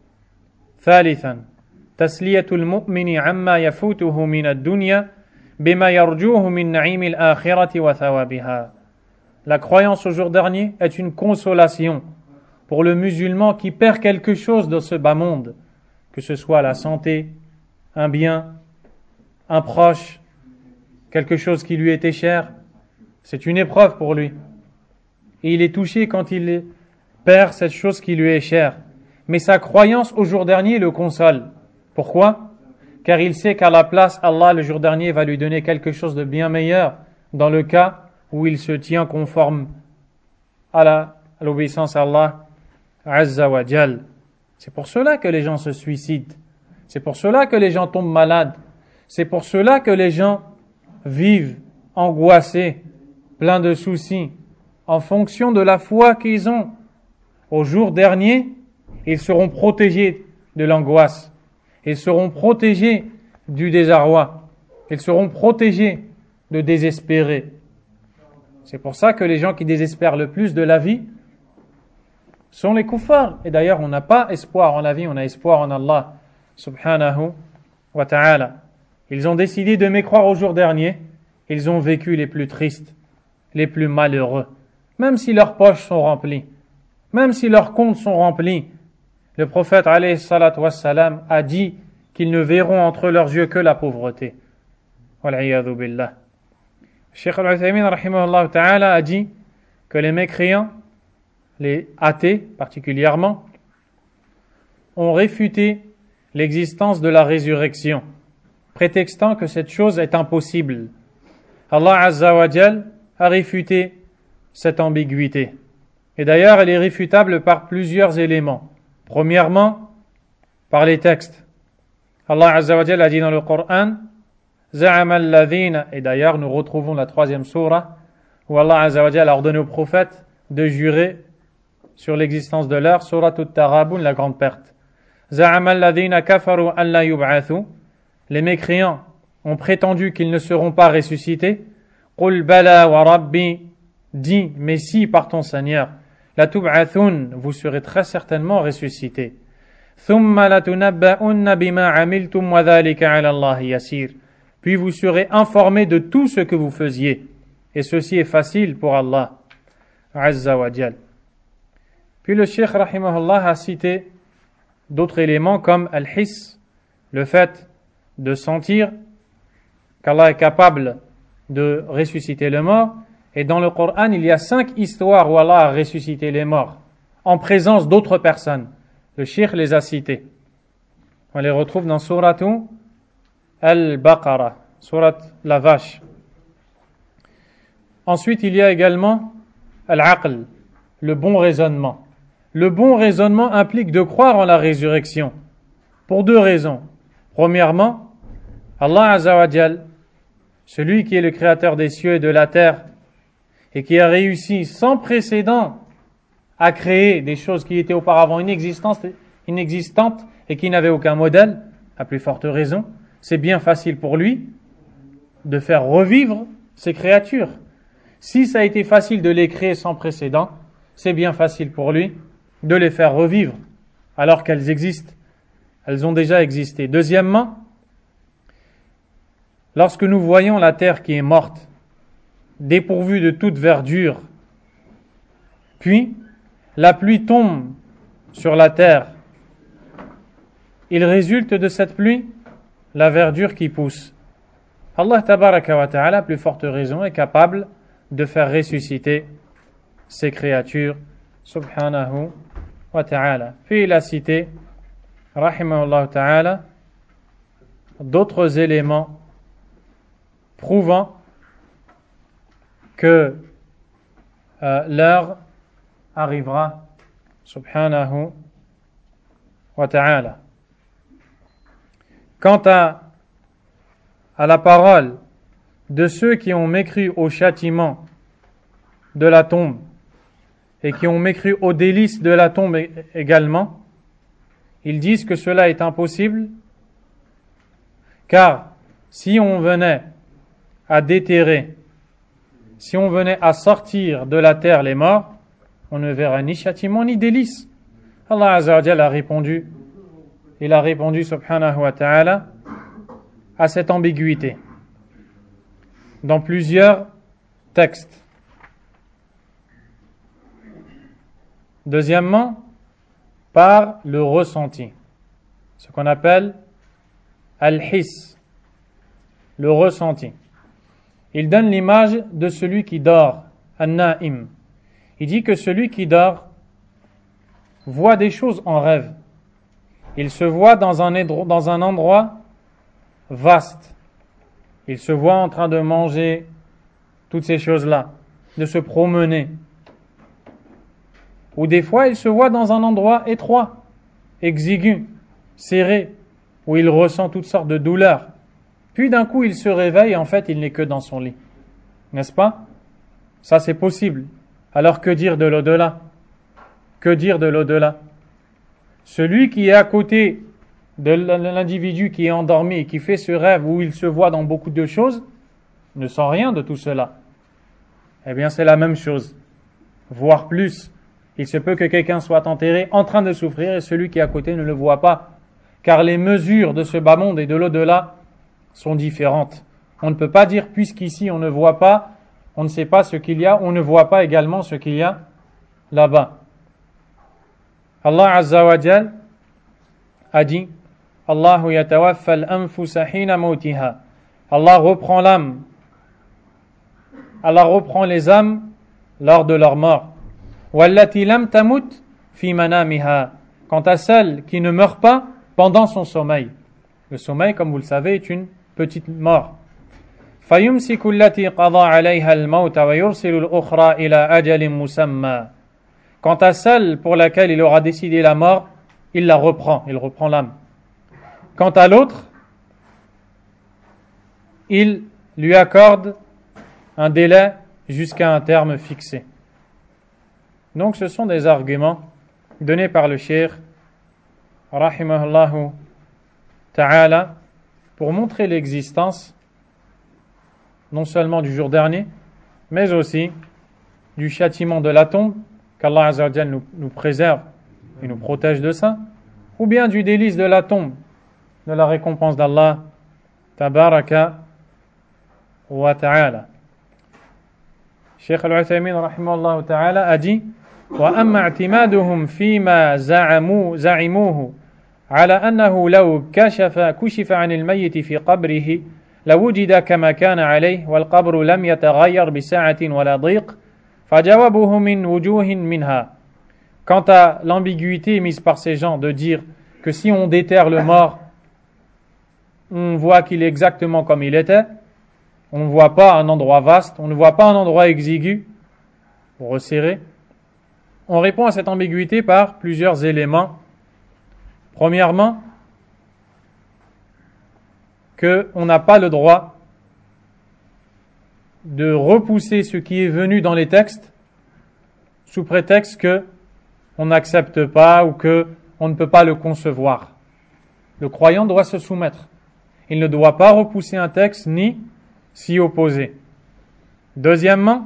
ثالثا تسلية المؤمن عما يفوته من الدنيا بما يرجوه من نعيم الآخرة وثوابها. La croyance au jour dernier est une consolation pour le musulman qui perd quelque chose dans ce bas monde, que ce soit la santé, un bien, un proche, quelque chose qui lui était cher. C'est une épreuve pour lui. Et il est touché quand il perd cette chose qui lui est chère. Mais sa croyance au jour dernier le console. Pourquoi? Car il sait qu'à la place, Allah le jour dernier va lui donner quelque chose de bien meilleur dans le cas où il se tient conforme à, la, à l'obéissance à Allah Azza wa Jal. C'est pour cela que les gens se suicident. C'est pour cela que les gens tombent malades. C'est pour cela que les gens vivent angoissés, pleins de soucis, en fonction de la foi qu'ils ont. Au jour dernier, ils seront protégés de l'angoisse. Ils seront protégés du désarroi. Ils seront protégés de désespérer. C'est pour ça que les gens qui désespèrent le plus de la vie sont les kuffars. Et d'ailleurs, on n'a pas espoir en la vie, on a espoir en Allah subhanahu wa ta'ala. Ils ont décidé de mécroire au jour dernier. Ils ont vécu les plus tristes, les plus malheureux. Même si leurs poches sont remplies, même si leurs comptes sont remplis, le prophète alayhi salatu wassalam a dit qu'ils ne verront entre leurs yeux que la pauvreté. Wal'iyadhu billah. Cheikh Al-Uthaymin rahimahullah ta'ala a dit que les mécréants, les athées particulièrement, ont réfuté l'existence de la résurrection, prétextant que cette chose est impossible. Allah Azza wa Jal a réfuté cette ambiguïté. Et d'ailleurs, elle est réfutable par plusieurs éléments. Premièrement, par les textes. Allah Azza wa Jal a dit dans le Coran, Za'ama alladhina, et d'ailleurs nous retrouvons la troisième sourate, où Allah Azza wa Jal a ordonné au prophète de jurer sur l'existence de l'heure, sourate At-Taghabun, la grande perte. Za'ama alladhina kafaru an la yub'athu, les mécréants ont prétendu qu'ils ne seront pas ressuscités. Qul bala wa rabbi, dis, mais si par ton Seigneur, la tub'athun, vous serez très certainement ressuscités. Thumma la tunabba'unna bima amiltum wa dhalika 'ala Allah yasir. Puis vous serez informés de tout ce que vous faisiez, et ceci est facile pour Allah Azza wa Jal. Puis le Cheikh rahimahullah a cité d'autres éléments comme al-hiss le fait de sentir qu'Allah est capable de ressusciter les morts. Et dans le Coran, il y a cinq histoires où Allah a ressuscité les morts en présence d'autres personnes. Le Cheikh les a citées. On les retrouve dans Sourate Al-Baqarah, Sourate la vache. Ensuite, il y a également Al-Aql, le bon raisonnement. Le bon raisonnement implique de croire en la résurrection pour deux raisons. Premièrement, Allah Azza wa Jal, celui qui est le créateur des cieux et de la terre et qui a réussi sans précédent à créer des choses qui étaient auparavant inexistantes, inexistantes et qui n'avaient aucun modèle, à plus forte raison, c'est bien facile pour lui de faire revivre ces créatures. Si ça a été facile de les créer sans précédent, c'est bien facile pour lui de les faire revivre alors qu'elles existent. Elles ont déjà existé. Deuxièmement, lorsque nous voyons la terre qui est morte, dépourvue de toute verdure, puis la pluie tombe sur la terre, il résulte de cette pluie la verdure qui pousse. Allah tabaraka wa ta'ala, à plus forte raison, est capable de faire ressusciter ces créatures, subhanahu wa ta'ala. Puis il a cité, rahimahullah ta'ala, d'autres éléments prouvant que euh, l'heure arrivera, subhanahu wa ta'ala. Quant à, à la parole de ceux qui ont mécru au châtiment de la tombe et qui ont mécru aux délices de la tombe également, ils disent que cela est impossible, car si on venait à déterrer, si on venait à sortir de la terre les morts, on ne verra ni châtiment ni délices. Allah Azza wa Jalla a répondu, il a répondu subhanahu wa ta'ala à cette ambiguïté dans plusieurs textes. Deuxièmement, par le ressenti, ce qu'on appelle al-his, le ressenti. Il donne l'image de celui qui dort, an-na'im. Il dit que celui qui dort voit des choses en rêve. Il se voit dans un, dans un endroit vaste. Il se voit en train de manger toutes ces choses-là, de se promener. Ou des fois, il se voit dans un endroit étroit, exigu, serré, où il ressent toutes sortes de douleurs. Puis d'un coup, il se réveille et en fait, il n'est que dans son lit. N'est-ce pas? Ça, c'est possible. Alors, que dire de l'au-delà? Que dire de l'au-delà? Celui qui est à côté de l'individu qui est endormi et qui fait ce rêve où il se voit dans beaucoup de choses, ne sent rien de tout cela. Eh bien, c'est la même chose, voire plus. Il se peut que quelqu'un soit enterré en train de souffrir et celui qui est à côté ne le voit pas. Car les mesures de ce bas monde et de l'au-delà sont différentes. On ne peut pas dire, puisqu'ici on ne voit pas, on ne sait pas ce qu'il y a, on ne voit pas également ce qu'il y a là-bas. Allah Azza wa Jal a dit, Allahu yatawaffa al-anfusa hina mautiha. Allah reprend l'âme. Allah reprend les âmes lors de leur mort. Wallati lam tamut fi manamiha. Quant à celle qui ne meurt pas pendant son sommeil. Le sommeil, comme vous le savez, est une petite mort. فَيُمْسِكُ الَّتِي قَضَى عَلَيْهَا الْمَوْتَ وَيُرْسِلُ الْأُخْرَى إِلَى أَجَلٍ مُسَمَّى. Quant à celle pour laquelle il aura décidé la mort, il la reprend, il reprend l'âme. Quant à l'autre, il lui accorde un délai jusqu'à un terme fixé. Donc ce sont des arguments donnés par le cheikh rahimahullahu ta'ala pour montrer l'existence non seulement du jour dernier, mais aussi du châtiment de la tombe, qu'Allah Azza wa Jal nous, nous préserve et nous protège de ça, ou bien du délice de la tombe, de la récompense d'Allah tabaraka wa ta'ala. Cheikh Al-Uthaymin rahimahullah ta'ala a dit: wa amma i'timaduhum fima za'amu za'imuhu على أنه لو كشف كشف عن الميت في قبره لوجد كما كان عليه والقبر لم يتغير بساعة ولا ضيق فجوابه من وجوه منها. Quant à l'ambiguïté mise par ces gens de dire que si on déterre le mort, on voit qu'il est exactement comme il était, on ne voit pas un endroit vaste, on ne voit pas un endroit exigu, resserré. On répond à cette ambiguïté par plusieurs éléments. Premièrement, qu'on n'a pas le droit de repousser ce qui est venu dans les textes sous prétexte que on n'accepte pas ou que on ne peut pas le concevoir. Le croyant doit se soumettre. Il ne doit pas repousser un texte ni s'y opposer. Deuxièmement,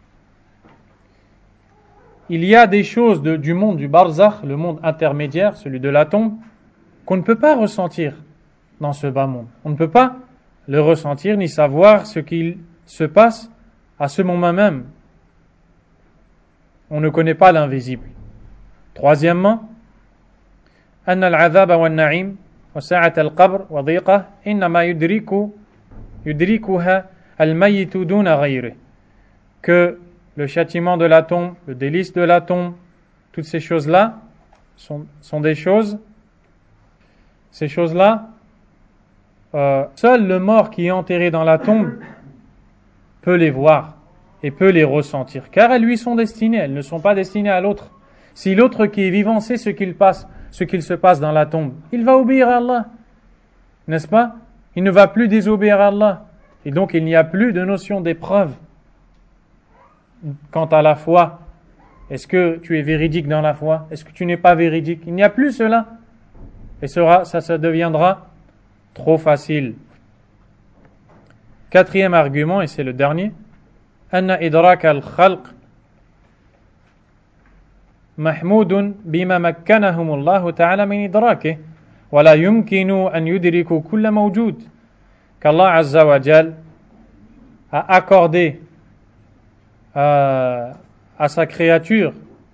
il y a des choses de, du monde du barzakh, le monde intermédiaire, celui de la tombe, qu'on ne peut pas ressentir dans ce bas monde. On ne peut pas le ressentir ni savoir ce qu'il se passe à ce moment même. On ne connaît pas l'invisible. Troisièmement, أن العذاب والنعيم وساعة القبر وضيقه إنما يدرك يدركها الميت دون غيره. Que le châtiment de la tombe, le délice de la tombe, toutes ces choses-là sont, sont des choses, ces choses-là, euh, seul le mort qui est enterré dans la tombe peut les voir et peut les ressentir, car elles lui sont destinées, elles ne sont pas destinées à l'autre. Si l'autre qui est vivant sait ce qu'il passe, ce qu'il se passe dans la tombe, il va obéir à Allah, n'est-ce pas? Il ne va plus désobéir à Allah, et donc il n'y a plus de notion d'épreuve. Quant à la foi, est-ce que tu es véridique dans la foi? Est-ce que tu n'es pas véridique? Il n'y a plus cela. Et sera, ça, ça deviendra trop facile. Quatrième argument, et c'est le dernier, أن إدراك الخلق محمود بما مكنهم الله تعالى من إدراكه ولا يمكن أن يدركوا كل موجود. Qu'Allah Azza wa Jal a accordé à, à sa créature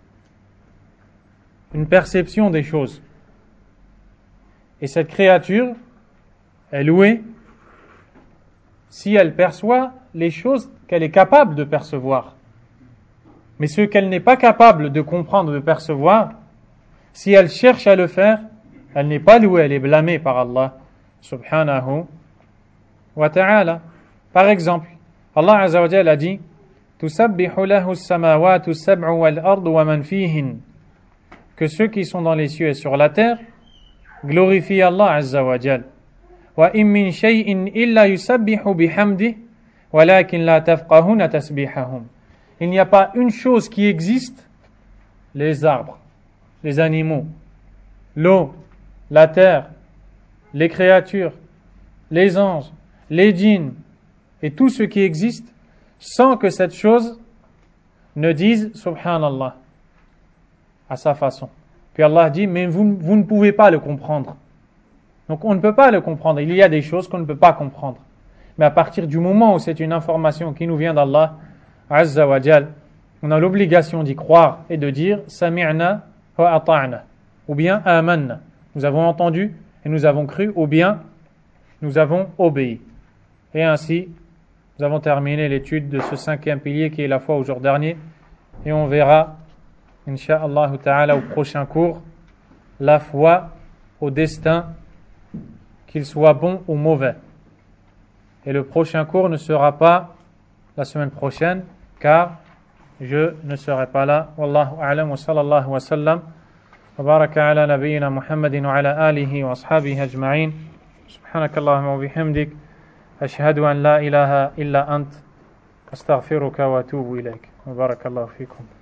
une perception des choses. Et cette créature est louée si elle perçoit les choses qu'elle est capable de percevoir. Mais ce qu'elle n'est pas capable de comprendre, de percevoir, si elle cherche à le faire, elle n'est pas louée, elle est blâmée par Allah subhanahu wa ta'ala. Par exemple, Allah Azza wa Jalla a dit Tusabbihu lahu as-samawati as-sab'u wal-ardu wa man fihin, que ceux qui sont dans les cieux et sur la terre glorifient Allah Azza wa Jalla. Wa in min shay'in illa yusabbihu bihamdihi walakin la tafqahuna tasbihahum. Il n'y a pas une chose qui existe, les arbres, les animaux, l'eau, la terre, les créatures, les anges, les djinns et tout ce qui existe, sans que cette chose ne dise Subhanallah à sa façon. Puis Allah dit, mais vous, vous ne pouvez pas le comprendre. Donc on ne peut pas le comprendre. Il y a des choses qu'on ne peut pas comprendre. Mais à partir du moment où c'est une information qui nous vient d'Allah Azza wa Jal, on a l'obligation d'y croire et de dire Sami'na wa ata'na, ou bien Amanna. Nous avons entendu et nous avons cru, ou bien nous avons obéi. Et ainsi, nous avons terminé l'étude de ce cinquième pilier qui est la foi au jour dernier. Et on verra, Inch'Allah ta'ala, au prochain cours, la foi au destin, qu'il soit bon ou mauvais. Et le prochain cours ne sera pas la semaine prochaine, car je ne serai pas là. Wallahu a'lam wa sallallahu wa sallam wa baraka ala nabiyyina Muhammadin wa ala alihi wa ashabihi ajma'in. Subhanakallahumma wa bihamdik ashhadu an la ilaha illa ant astaghfiruka wa atubu ilayk. Wa barakallahu fikum.